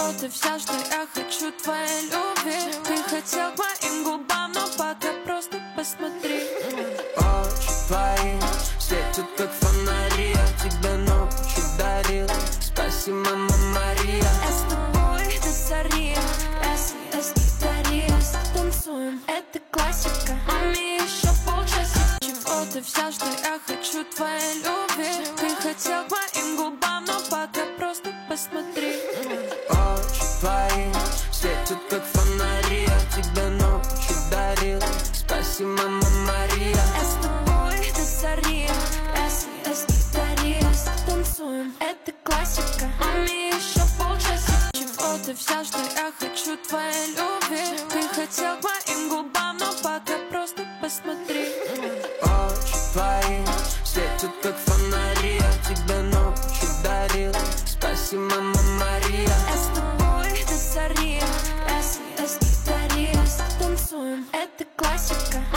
ты вся, что я хочу твоей любви. Ты хотел к моим губам, но пока просто посмотри. Очи твои светят как фонари, я тебе ночью дарил. Спасибо, мама Мария. Я с тобой до зари, эс, танцуем, это классика. Маме еще полчаса. Чего ты вся, что я хочу твоей любви. Ты хотел к моим губам, но пока просто посмотри. Очи твои светят как фонари, я тебе ночью дарил. Спасибо, мама Мария. Я с тобой до зари, эс, танцуем, это классика. Маме еще полчаса. Чего ты вся, что я хочу твоей любви. Ты хотел к моим губам, но пока просто посмотри. Очи твои светят как фонари, я тебе ночью дарил. Спасибо, мама Мария. Я с тобой до зари, эс, танцуем, это классика.